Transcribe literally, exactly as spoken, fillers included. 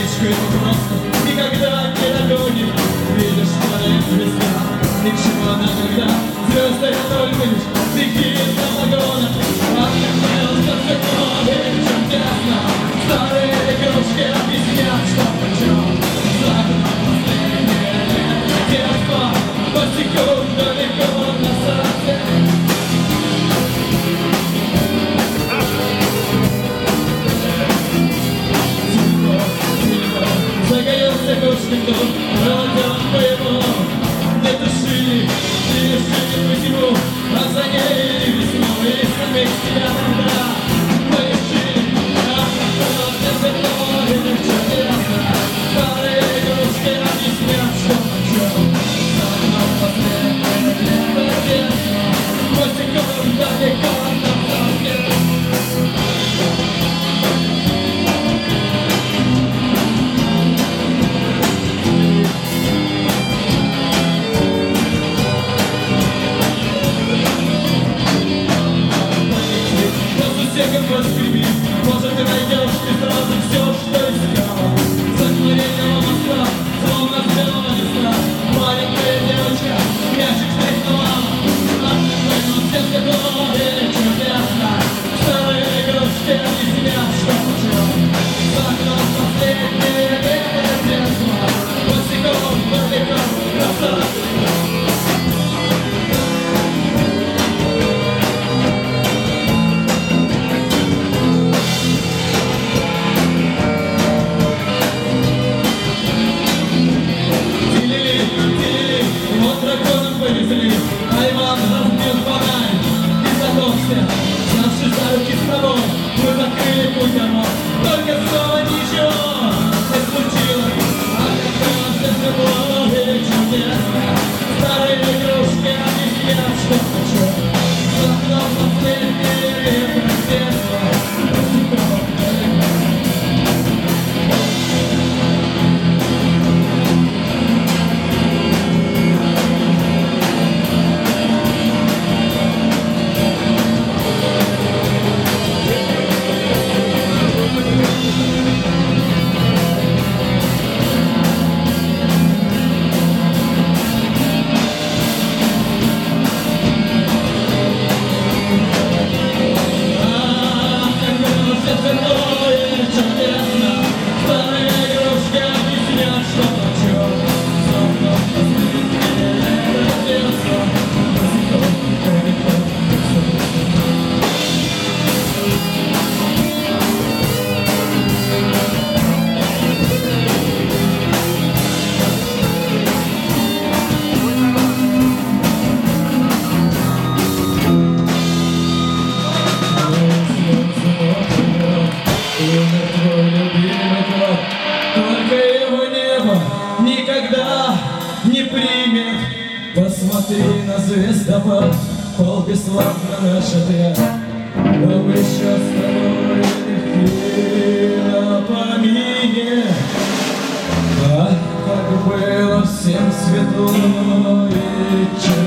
речку ему просто никогда не догонит. Видишь, падает звезда, ни к чему она когда звезды это только лишь стихи для вагона. А ты понял, что все крови, чем тесно. Старые игрушки объяснят, что причем. Закон последнее лето детства, босиком далеко на саде. Загорелся гошный дом, пролетел по его. Не души, не решили быть ему, а за ней весну и самих себя тогда. Поищи, а кто не закроет, ничего не ясно. Старые игрушки объяснят, что почем. Закон последнее лето детства, босиком далеко на саде. Воскреби, может, ты найдешь и сразу все, что искала. За мгновение моста, словно сделала листа. Маленькая девочка, мячик стряхнула. А ты понял, все светло, или чудесно. Старые игрушки объяснят, что почем. За окном последнее лето детства, босиком далеко красота. А Иван разбил фонарь и задохся. Снявшись за руки с тобой, мы закрыли путь домой. Только снова ничего не случилось. А когда сердце было или чудесно. Старые игрушки объяснят, что хочу. За окном последнее лето детства, босиком далеко. Никогда не примет. Посмотри на звездопад, пол бесславно наш ответ. Но мы еще с тобой легки на помине. А как было всем светло и честно.